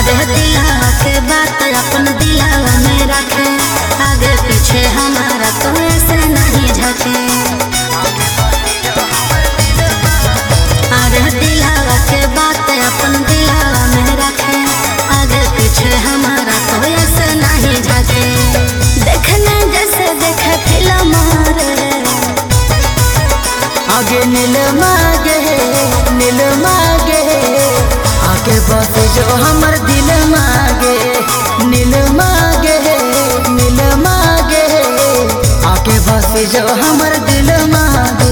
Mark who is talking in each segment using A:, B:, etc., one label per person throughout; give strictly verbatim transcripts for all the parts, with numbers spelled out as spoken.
A: अरे दिलावा के बात अपन दिलावा में रखे, आगे पीछे हमारा तो ऐसे नहीं झके। अरे दिलावा के बात अपन दिलावा में रखे, आगे पीछे हमारा तो ऐसे नहीं झके। देखने जैसे देखे फिल्म रे,
B: आगे नील मागे नील मागे, आगे बस जो हमर दिल मागे। नील मागे नील मागे, आगे बस जो हमर दिल मागे।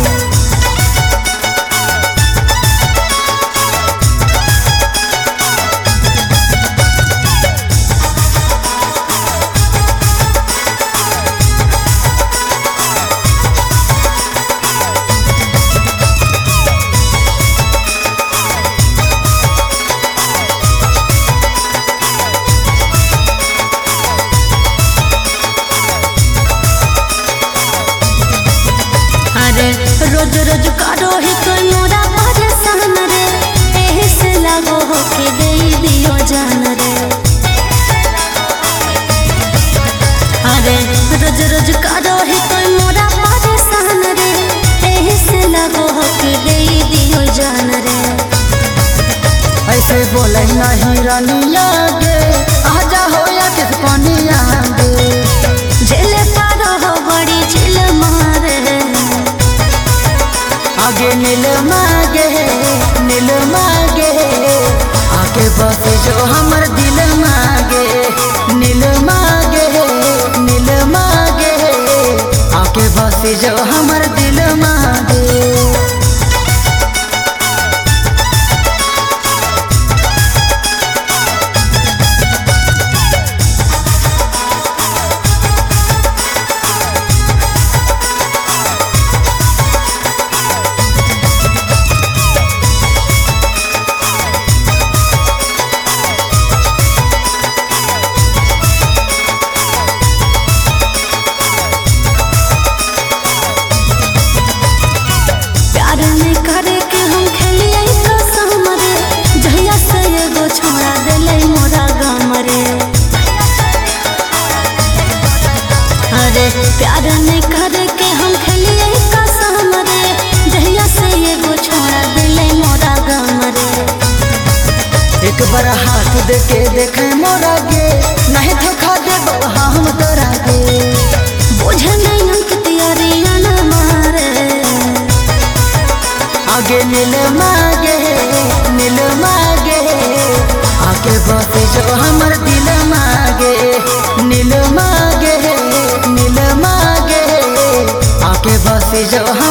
A: रोज रोज करो ही कोई मोरा परेशान रे, एही से लागो हो के गई दियो जान रे। अरे रोज रोज करो ही कोई मोरा परेशान रे, एही से लागो हो के गई दियो जान रे।
B: ऐसे बोले नहीं रानिया गे, आजा हो या किस पानिया गे।
A: झेले पारो हो बड़ी झेल मारे,
B: आगे नील मागे नील मागे, आगे बस जो हमर दिल मागे। नील मागे नील मागे, आगे बस जो हमर दिल मागे।
A: प्यार नहीं करे के हम खेलिए कसम रे, जहिया से एगो छोड़ा दिले मोरा गम रे।
B: एक बार हाथ दे के देखे मोरा गे, नहीं धोखा देबो हम तोरा गे।
A: बुझे नहीं अंक तियारिया न मारे,
B: आगे नील मागे नील मागे, आगे बस जो हमर दिल मागे। नील मागे नील मागे, आगे बस जो